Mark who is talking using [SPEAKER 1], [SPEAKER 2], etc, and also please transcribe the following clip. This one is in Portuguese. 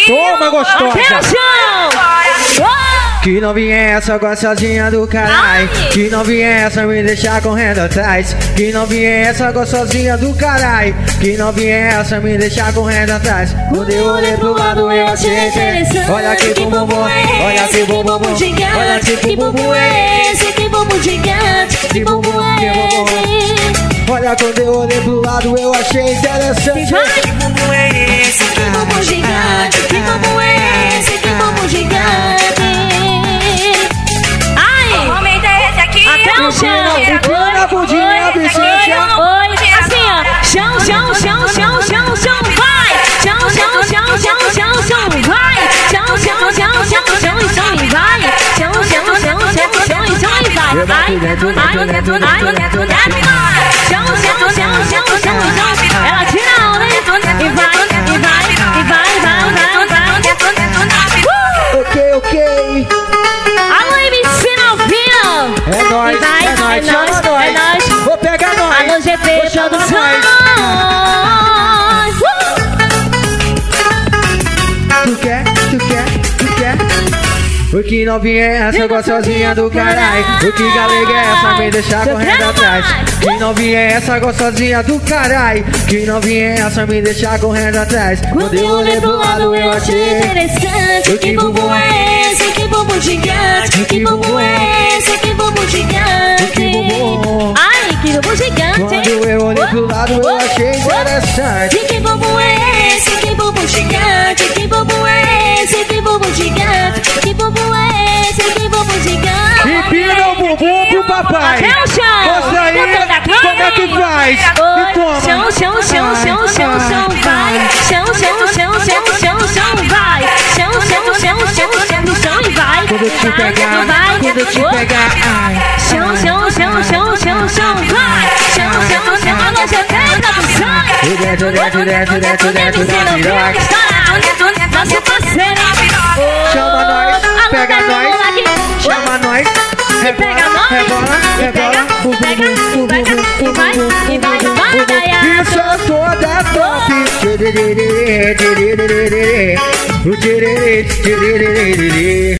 [SPEAKER 1] Toma, gostosa.
[SPEAKER 2] Que novinha é essa, gostosinha do caralho. Que novinha é essa, me deixar correndo atrás. Que novinha é essa, gostosinha do caralho. Que novinha é essa, me deixar correndo atrás. Quando eu olhei pro lado, eu achei interessante. Olha que bumbum, olha que bumbum gigante. Olha que bumbum é esse, que bumbum gigante. Que bumbum é esse. Olha, quando eu olhei pro lado, eu achei interessante.
[SPEAKER 3] Que bumbum é esse, que bumbum gigante. Que bumbum é esse, que bumbum gigante.
[SPEAKER 4] Até o chão,
[SPEAKER 2] bundinha, bichinha.
[SPEAKER 4] Oi, assim ó, chão, chão, chão, chão, chão, chão, vai. Chão, chão, chão, chão, chão, chão, vai. Chão, chão, chão, chão, chão, chão, e vai. Chão, chão, chão, chão, chão, e chão, e vai. Chão, chão, chão, chão, chão, chão. Ela tira a onda e vai, e vai, e vai, vai, vai, vai.
[SPEAKER 2] Ok.
[SPEAKER 4] Alô, MC Novinho.
[SPEAKER 2] É nóis, é nóis, chama nós. Vou pegar nós.
[SPEAKER 4] Alô, GP Produções.
[SPEAKER 2] Tu quer? O que novinha é essa, gostosinha do caralho. O que galega é essa, me deixar correndo atrás. Que novinha é essa, gostosinha do caralho. Que novinha é essa, me deixar correndo atrás. Quando eu olhei pro lado, eu achei
[SPEAKER 3] interessante. Que bumbum é esse, que bumbum gigante. Que bumbum é esse, que bumbum gigante.
[SPEAKER 2] Que bumbum.
[SPEAKER 4] Ai, que bumbum gigante.
[SPEAKER 2] Quando eu olhei pro lado, eu achei interessante.
[SPEAKER 3] Que bumbum é esse, que bumbum gigante. Que bumbum é esse, que bumbum gigante. Que bumbum é esse, que bumbum gigante.
[SPEAKER 2] Empina o bumbum pro papai.
[SPEAKER 4] Até o chão.
[SPEAKER 2] Mostra aí como é que faz. E toma.
[SPEAKER 4] Chão, chão, chão, chão, chão, chão, vai. Chão, chão, chão, chão, chão, chão, vai. Chão, chão, chão, chão, chão, chão, e vai.
[SPEAKER 2] Quando eu te pegar, ai.
[SPEAKER 4] Chão, chão, chão, chão, chão, chão, vai. Chão, chão, chão, alô, GP Produções. Nosso parceiro.
[SPEAKER 2] Chama nós, pega nós, chama nós.
[SPEAKER 4] Pega nós,
[SPEAKER 2] rebola,
[SPEAKER 4] e vai,
[SPEAKER 2] isso é toda top.